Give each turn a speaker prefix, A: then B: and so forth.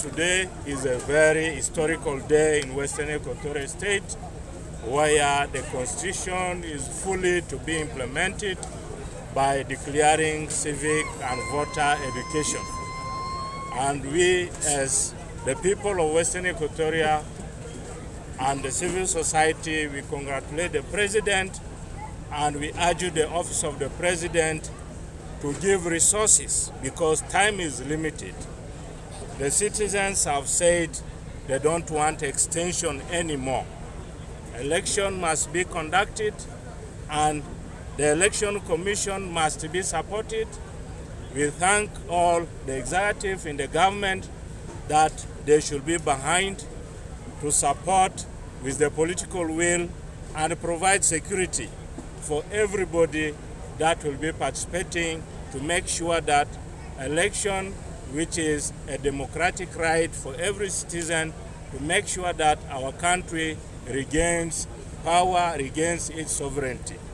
A: today is a very historical day in Western Equatorial State, where the Constitution is fully to be implemented by declaring civic and voter education. And we, as the people of Western Equatoria and the civil society, we congratulate the President, and we urge the office of the President to give resources because time is limited. The citizens have said they don't want extension anymore. Election must be conducted and the Election Commission must be supported. We thank all the executive in the government that they should be behind to support with the political will and provide security for everybody that will be participating to make sure that election, which is a democratic right for every citizen, to make sure that our country regains power, regains its sovereignty.